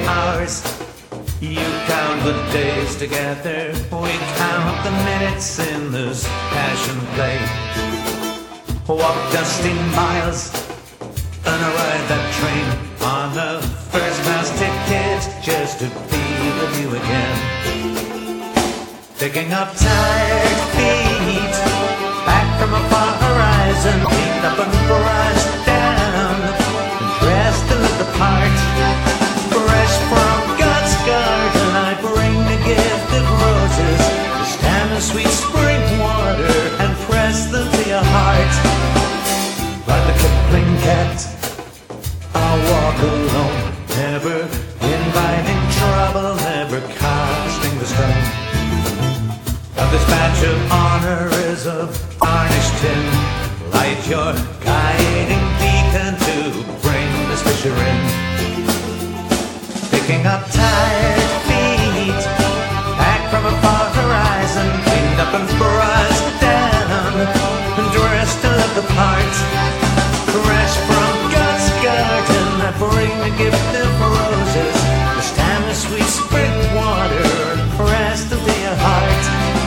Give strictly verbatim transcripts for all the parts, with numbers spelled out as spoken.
hours, you count the days together. We count the minutes in this passion play. Walk dusty miles and ride that train on the first class ticket just to be with you again. Picking up tired feet back from a far horizon, cleaned up and brushed down, and dressed to look the part. Fresh from God's garden, I bring the gift of roses, the stand of sweet spring water, and press them to your heart. Like the Kipling cat, I'll walk alone, never inviting trouble, never casting the stone. But this badge of honor is of varnished tin. Light your guiding beacon to bring this fisher in. Picking up tired feet back from a far horizon, cleaned up and brushed down, and dressed to look the part. Fresh from God's garden, I bring the gift of roses, the stand of sweet spring water, and press them to your heart.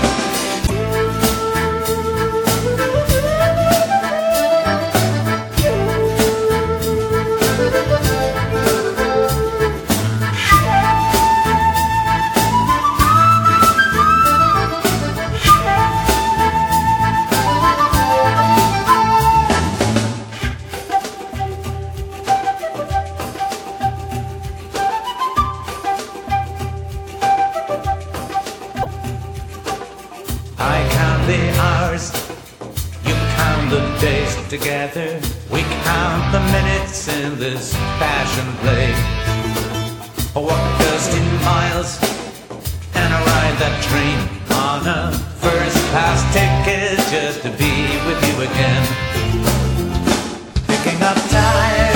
I count the hours, you count the days together. We count the minutes in this passion play. Walk dusty miles and ride that train on a first class ticket just to be with you again. Picking up time